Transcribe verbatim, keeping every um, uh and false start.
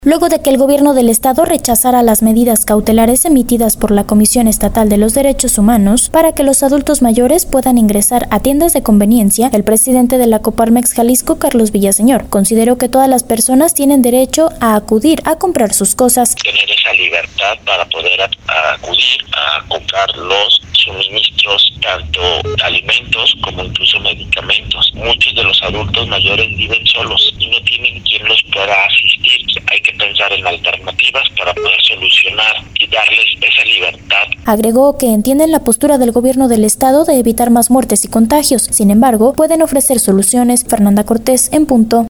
Luego de que el gobierno del estado rechazara las medidas cautelares emitidas por la Comisión Estatal de los Derechos Humanos para que los adultos mayores puedan ingresar a tiendas de conveniencia, el presidente de la Coparmex Jalisco, Carlos Villaseñor, consideró que todas las personas tienen derecho a acudir a comprar sus cosas. Tener esa libertad para poder acudir a comprar los suministros, tanto alimentos como incluso medicamentos. Muchos de los adultos mayores viven solos y no tienen quien los pueda asistir. Hay que pensar en alternativas para poder solucionar y darles esa libertad. Agregó que entienden la postura del gobierno del estado de evitar más muertes y contagios. Sin embargo, pueden ofrecer soluciones. Fernanda Cortés, en punto.